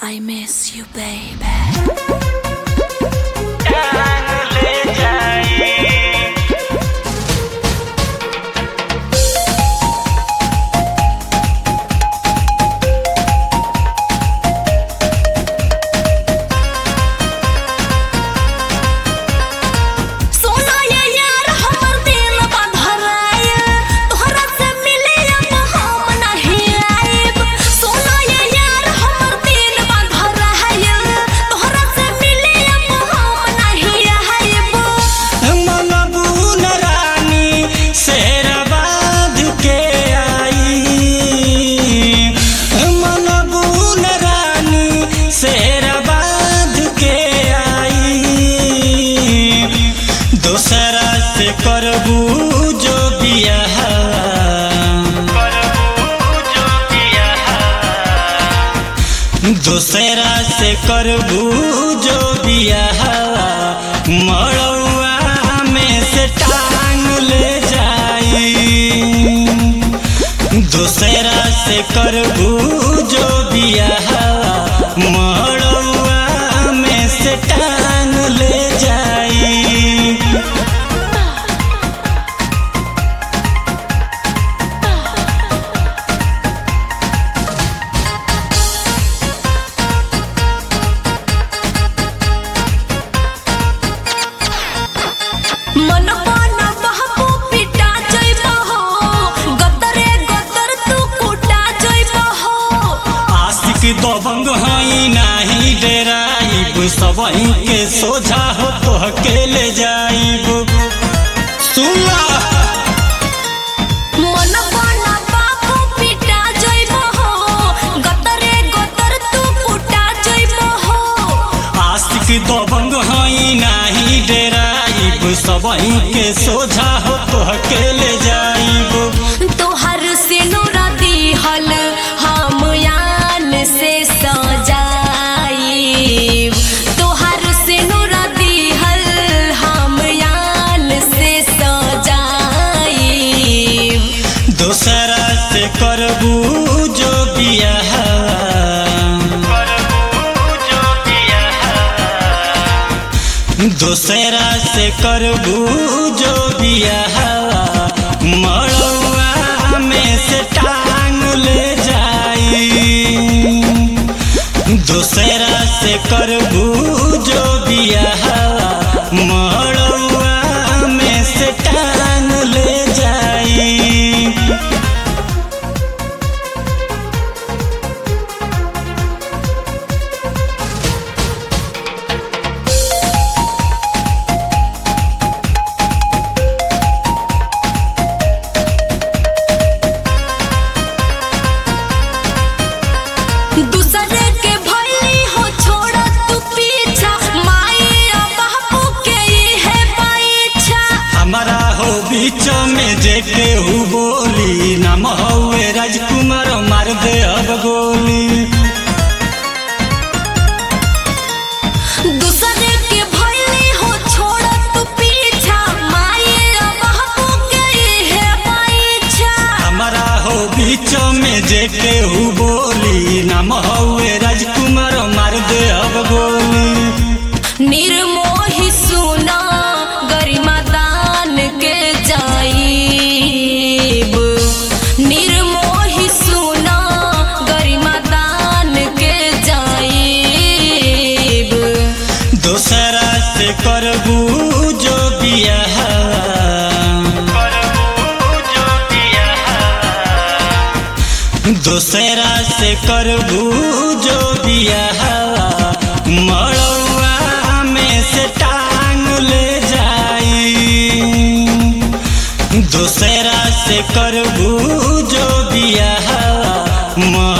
I miss you, baby. दूसरा से करबू जो बियाह दूसरा से करबू जो बियाह मड़ौआ में से टांग ले जाई। दूसरा से करबू जो बियाह मड़ौआ में से टांग ले जाई। दबंग हई नाही डेराइब सबही के सोझा हो तो अकेले जाइब। सुना मन बना बाबू पिटा जइबो हो गतरे गतर तू कुटा जइबो हो। आशिक दबंग हई नाही डेराइब सबही के सोझा हो तो अकेले जाइब। तोहर से नूरा दिहल हम से सजाई तोहर से नूरा दिहल हम यान से सजाई। दूसरा से करबू जो बियाह दूसरा से करबू जो बियाह मड़ौआ में से टांग ले जाई। दूसरा से करबू जो बियाह मड़ौआ में से टांग ले जाई। दूसरे के भइली हो छोड़ तू पीछा माई बापू के है पीछा। हमारा हो बीच में जे केहू बोली नाम हवे राजकुमार मार दे अब गोली। दूसरे के भइली हो छोड़ तू पीछा माई बापू के है पीछा। हमारा हो बीच में जे केहू बोली नाम हवे राजकुमार मार दे अब गोली। निर्मोही सुना गरिमा दान के जाइब निर्मोही सुना गरिमा दान के जाइब। दूसरा से करबू जो बियाह दूसरा से करबू जो बियाह मड़ौआ में से टांग ले जाई। दूसरा से करबू जो बियाह